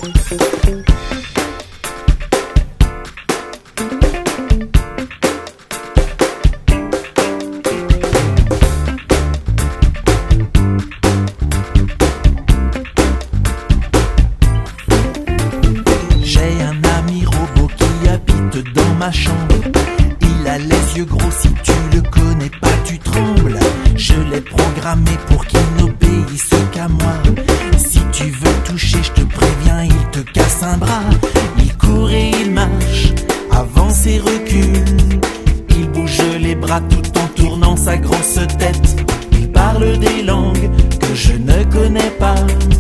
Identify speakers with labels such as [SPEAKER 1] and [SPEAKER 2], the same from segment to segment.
[SPEAKER 1] Ma chambre, il a les yeux gros, si tu le connais pas tu trembles. Je l'ai programmé pour qu'il n'obéisse qu'à moi. Si tu veux toucher, je te préviens, il te casse un bras. Il court et il marche, avance et recule. Il bouge les bras tout en tournant sa grosse tête. Il parle des langues que je ne connais pas.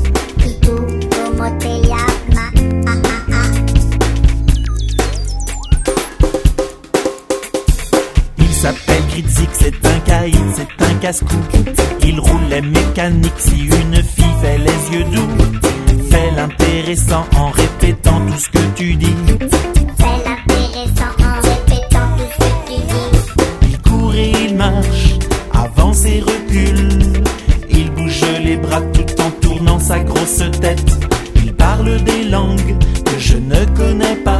[SPEAKER 1] Il s'appelle Gritzik, c'est un caïd, c'est un casse-cou. Il roule les mécaniques, si une fille fait les yeux doux. Fais l'intéressant en répétant tout ce que tu dis.
[SPEAKER 2] Fais l'intéressant en répétant tout ce que tu dis.
[SPEAKER 1] Il court et il marche, avance et recule. Il bouge les bras tout en tournant sa grosse tête. Il parle des langues que je ne connais pas.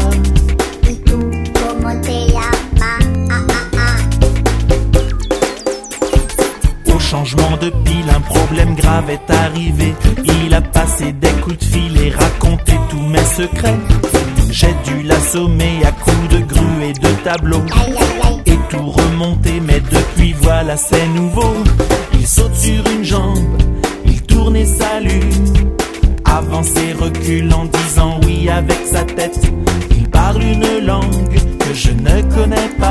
[SPEAKER 1] Changement de pile, un problème grave est arrivé. Il a passé des coups de fil et raconté tous mes secrets. J'ai dû l'assommer à coups de grue et de tableau et tout remonter, mais depuis voilà c'est nouveau. Il saute sur une jambe, il tourne et s'allume, avance et recule en disant oui avec sa tête. Il parle une langue que je ne connais pas.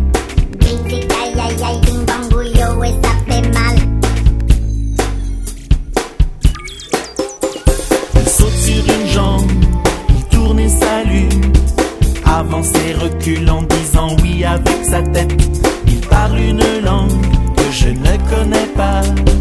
[SPEAKER 1] Avance et recule en disant oui avec sa tête. Il parle une langue que je ne connais pas.